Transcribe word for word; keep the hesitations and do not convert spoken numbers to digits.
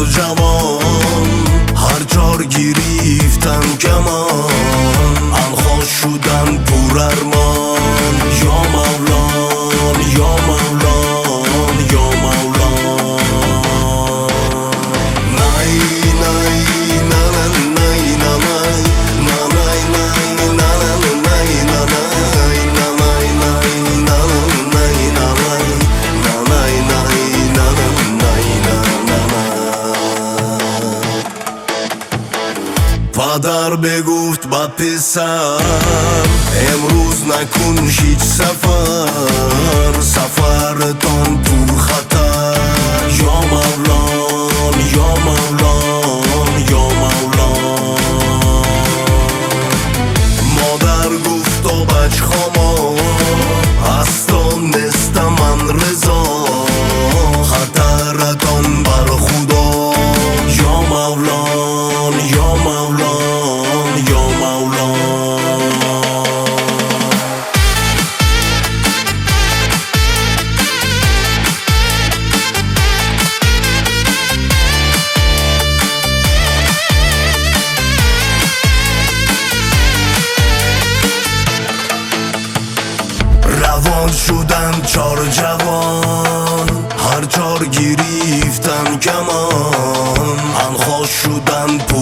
چار جوان هر چار گریفتن کمان انخواش شدن پر ارمان یا مولان یا مولان یا مولان نای نای نای نای نای پدر بگفت با پسر امروز نکن هیچ سفر سفرتان پر خطر یا مولان یا مولان یا مولان مادر گفت و بچ خاما هستان نستم من رضا خطرتان بر خدا یا مولان یا مولان یا مولان روان شدن چار جوان هر چار گریفتن کمان انخواش شدن پر